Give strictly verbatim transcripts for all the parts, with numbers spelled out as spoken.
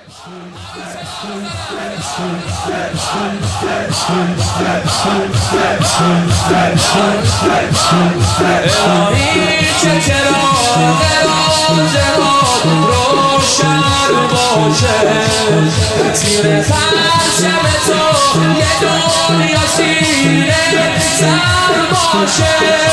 الهی چه چراغ روزه ها روشن باشه، زیر پرچم تو یه دنیا سینه سر باشه.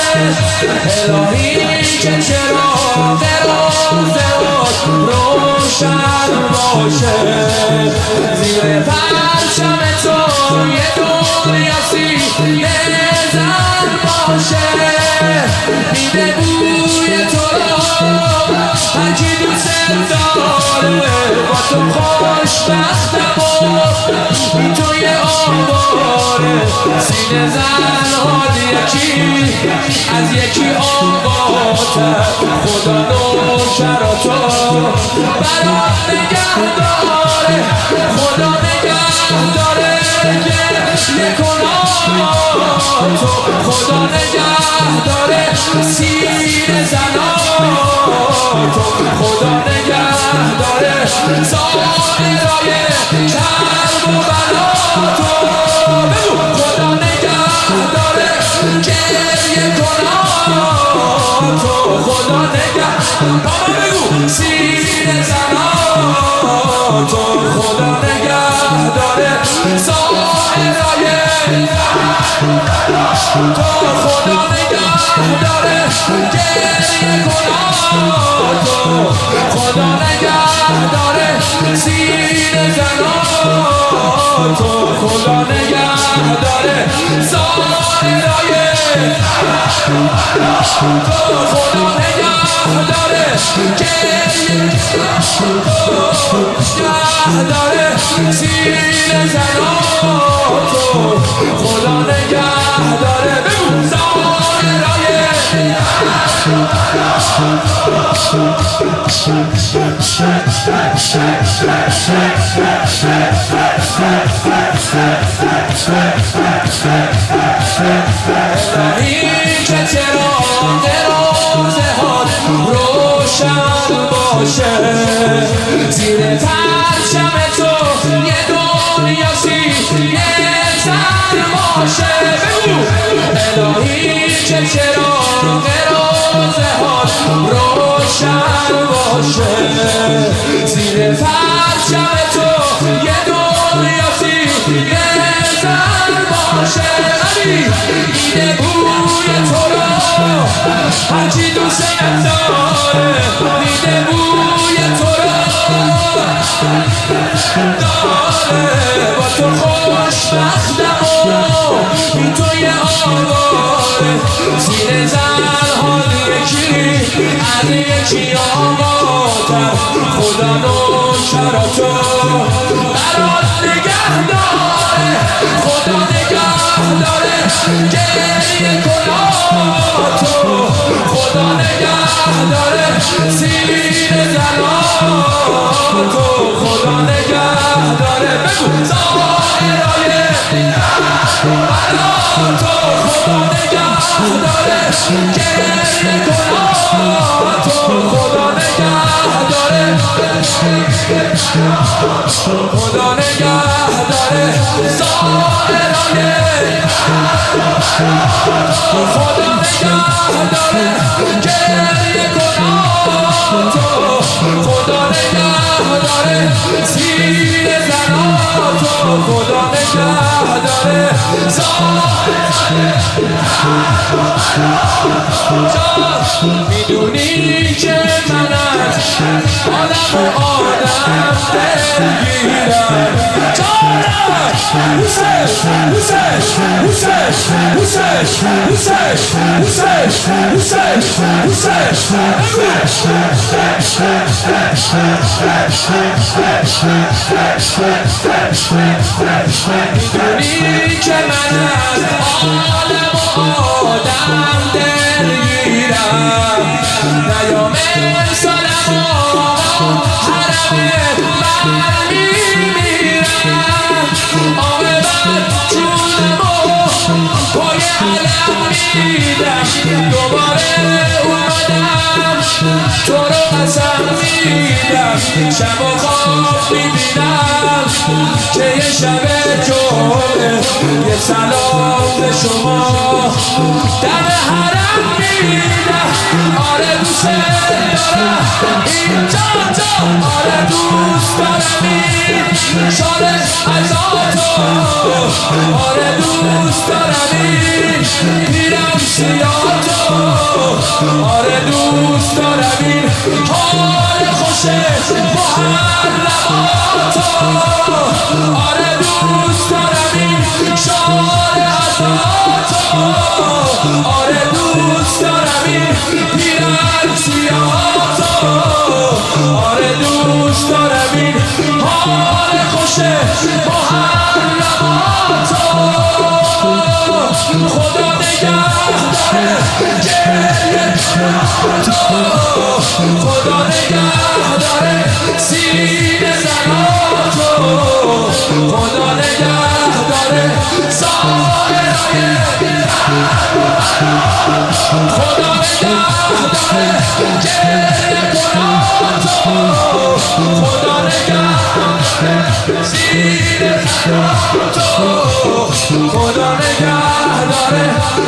الهی چه چراغ روزه ها روشن باشه، زیر پرچم تو یه دنیا سینه سر باشه. میده بوی تو رو هرکی دوست داره، با تو خوشبختم و این توی آواره. سینه زن حال یکی از یکی آباتر، خدا نوکراتو برات نگه داره، خدا نگه داره گریه کناتو، خدا نگه داره سینه زناتو، خدا نگه داره سایرای کرب و بلاتو. بگو خدا نگه داره گریه کناتو، خدا نگه بابا بگو سینه زناتو، خدا نگه داره سایرای تو، خدا نگه داره گریه کناتو، خدا نگه داره سینه زناتو، خدا نگه داره سایرای تو، خدا نگه داره گریه داره سینه زناتو، خدا نگه داره بگو سایرای الهی چه چراغ روزه ها روشن باشه، زیر پرچم تو یه دنیا سینه سر باشه. بگو الهی چه چراغ روزه ها روشن باشه، زیر پرچم تو یه دنیا سینه سر باشه. علی میده بوی تو رو هرچی دوست داره، میده بوی تو رو داره، با تو خوشبختم و این توی آواره. سینه زن حال یکی از یکی آباتر، خدا نوکراتو برات نگه داره، خدا نگه داره گریه کناتو، خدا نگه داره سینه زناتو، خدا نگه داره بگو سایرای بلاتو، خدا نگه داره گریه کناتو، خدا نگه داره خدا نگه داره سایرای خدا نگه داره گریه کناتو، خدا نگه داره سینه زناتو، خدا نگه داره میدونی که من از آدم و آدم دلگیرم. حسین حسین حسین حسین حسین حسین حسین میدونی که من از آدم و آدم دلگیرم، نیامه سالم و حرم من میمیرم، آقابت جونم و پای علم میدم، دوباره اومدم تو رو قسم میدم، شب و خواب میبینم که یه شب جمعه یه سلام به شما دم حرم میدم آره دوست دارم اینجا جا آره دوست دارم این شال ازاتو آره دوست دارم این پیرم سیاتو آره دوست دارم این حال خوشه محرماتو آره دوست دارم این شال ازاتو آره دوست دارم این پیرم سیاتو آره دوست دارم این حال خوشه محرماتو خدا نگه داره گریه تو خدا نگه داره سینه زناتو خدا نگه داره سایرهای خدا نگه داره گریه کناتو خدا نگه داره سینه زناتو خدا نگه داره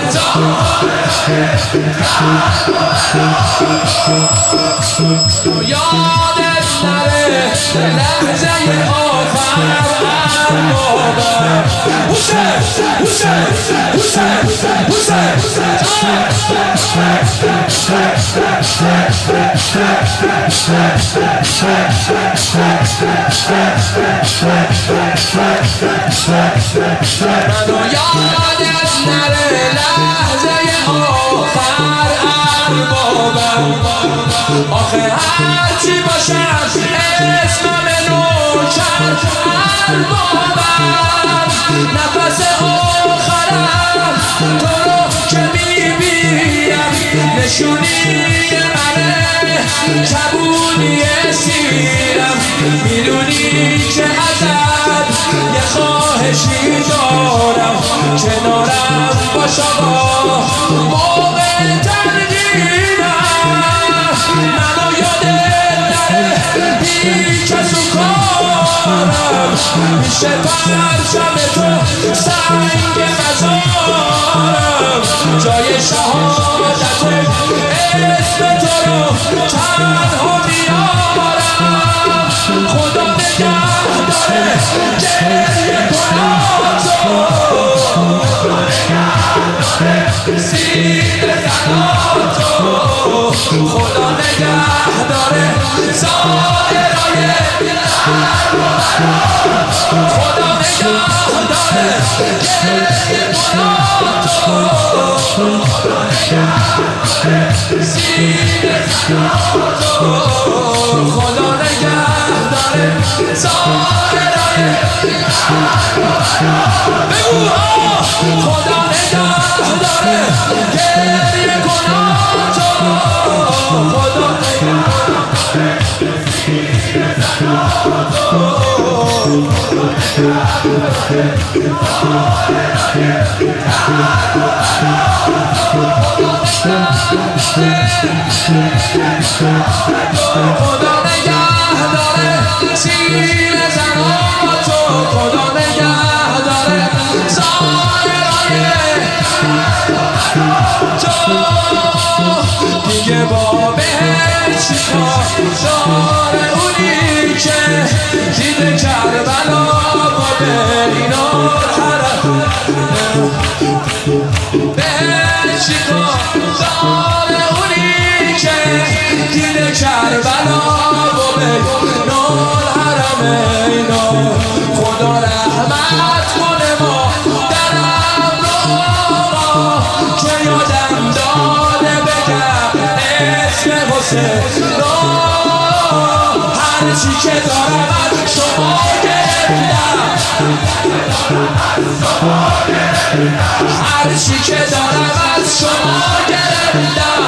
یادت نره لحظه آخر اربابم حسین حسین حسین حسین منو یادت نره لحظه آخر اربابم آخه هرچی باشم اسمم نوکر اربابم نفس آخرم تو رو که میبینم نشونی منه کبونی سیرم میدونی که ازت یه خواهشی دارم کنارم باشا با موقع تنگیرم منو یادت نره هیچ از اون کارم میشه پرچم تو سنگ مزارم جای شهادت اسم تو رو تنها میارم خدا نگه داره گریه کناتو خدا نگه داره سینه زناتو خدا نگه داره سایرهای خدا نگه داره گریه کناتو خدا نگه داره سینه زناتو خدا نگه داره سایرهای بگو خدا نگه داره گریه کناتو خدا نگه داره سینه زناتو خدا نگه داره سینه زناتو خدا نگه داره سایرهای دیگه با بهش چیکار داره اونی که دیده کربلا با بینار حرم بهش چیکار داره اونی که دیده کربلا با بینار حرم اینا خدا رحمت کنه ما درم رو که یادم داده بگم اسم حسین هرچی که دارم از شما گرفتم هرچی که دارم از شما گرفتم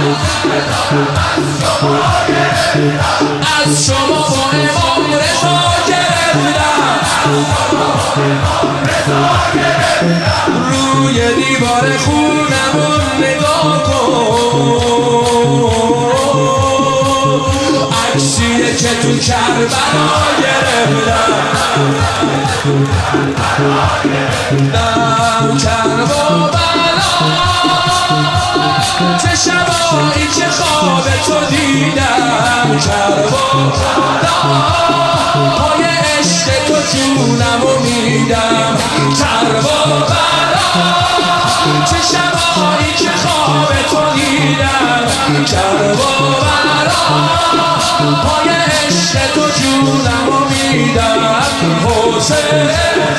از شما با امام رضا گرفتم روی دیوار خونمون نگاه کن عکسیه که تو کربلا گرفتم دم کرب و بلا چه شبایی که خواب تو دیدم کرب و بلا پای عشق تو جونم و میدم کرب و بلا چه شبایی که خواب تو دیدم کرب و بلا پای عشق تو جونم و میدم حسین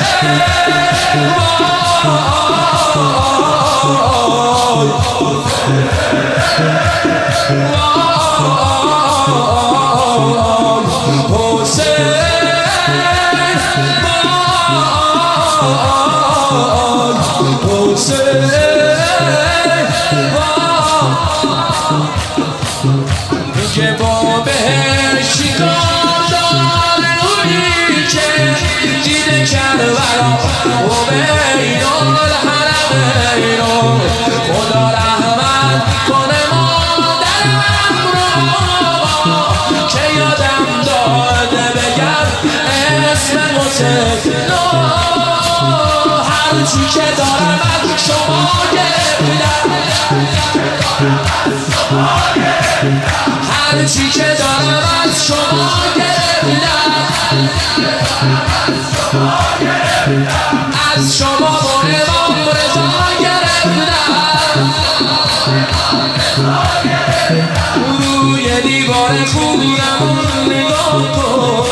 که با بهشتی دادار نوری که دیده کربلا و بین الحرمین خدا رحمت کنه مادرم رو که یادم داده بگم اسم حسین هرچی که دارم از شما گرفتم هرچی که دارم از شما گرفتم از شما با امام رضا گرفتم روی دیوار خونم نگاه کن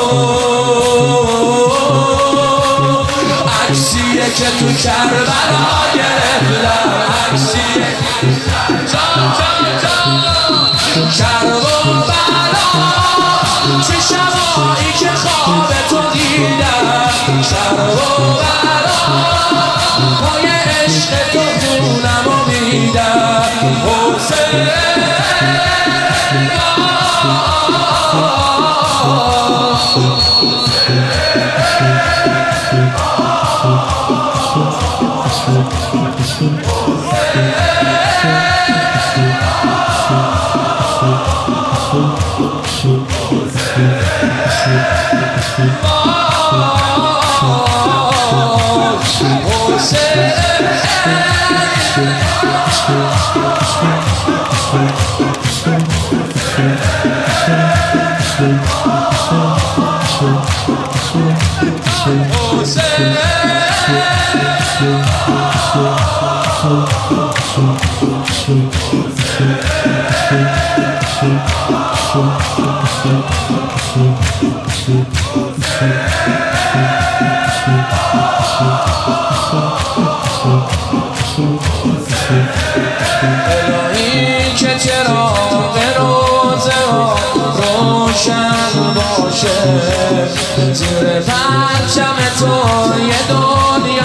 عکسیه که تو کربلا گرفتم عکسیه جان جان جان کرب و بلا چه شبایی که خواب تو دیدم کرب و بلا پای عشق تو جونم و میدم حسین الهی که چراغ روزه ها روشن باشه زیر پرچم تو یه دنیا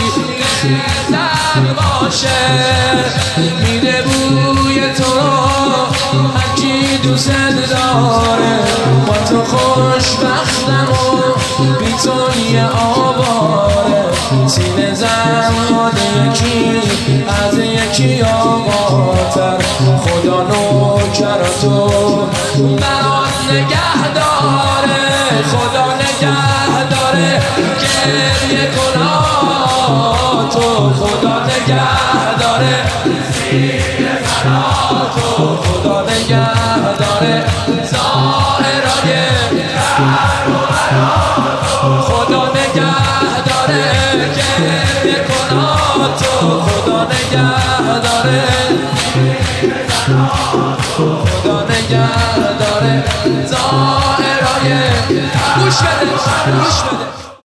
سیزن باشه میده بوی تو رو هرکی دوست داره با تو خوشبختم و بی تو یه آواره سینه زمان یکی از یکی آباتر خدا نوکر تو برات نگه داره خدا نگه داره گریه کنا تو خدا نگه داره تو خدا نگه داره ظاهرای خدا نگه داره گریه کنا تو خدا نگه داره خدا نگه داره ظاهرای گوش بده گوش بده